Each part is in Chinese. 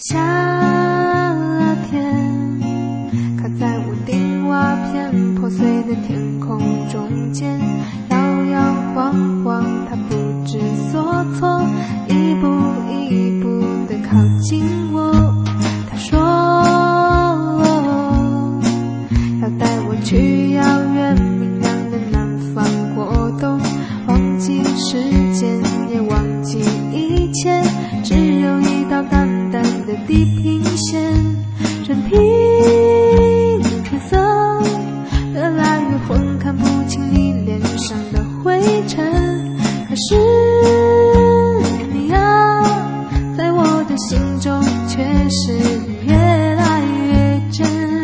夏天卡在屋顶瓦片破碎的天空中间，摇摇晃晃，它不知所措，一步一步地靠近我。他说要带我去遥远明亮的南方过冬，忘记时间也忘记一切，只有一道淡淡的地平线，任凭天色越来越昏，看不清你脸上的灰尘。可是你啊，在我的心中却是越来越真。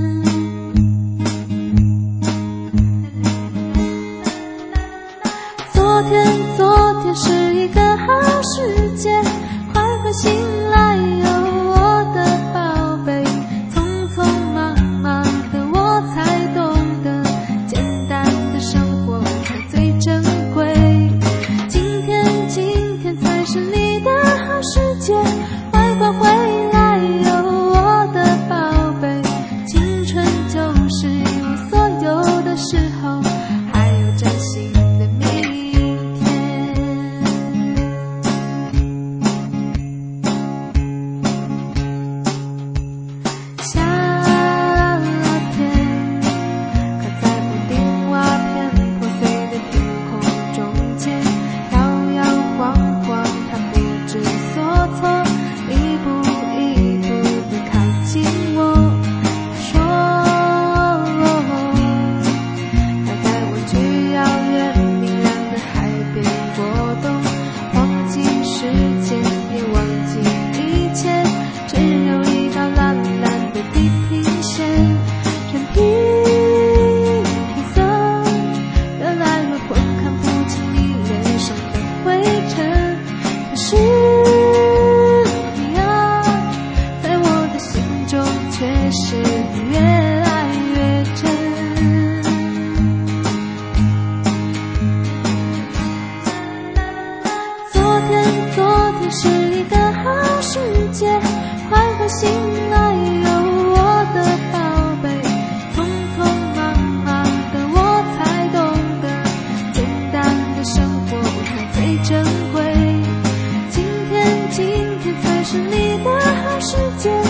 昨天是一个好世界，快快醒来哟，我的宝贝。匆匆忙忙的我才懂得，简单的生活才最珍贵。今天才是你的好世界，快快回来哟，我的宝贝。青春就是一无所有的时候，还有崭新的明天。夏天卡在屋顶瓦片破碎的天空中间，摇摇晃晃，它不知所措，一步一步地靠近我。说要带我去遥远明亮的海边过冬，忘记时间也忘记一切，只有一道蓝蓝的地平线，任凭天色越来越昏，看不清你脸上的灰尘。可是你啊，在我的心中却是越来越真。昨天是一个好世界，快快醒来哟，我的宝贝。匆匆忙忙的我才懂得，简单的生活才最珍贵。今天才是你的好世界。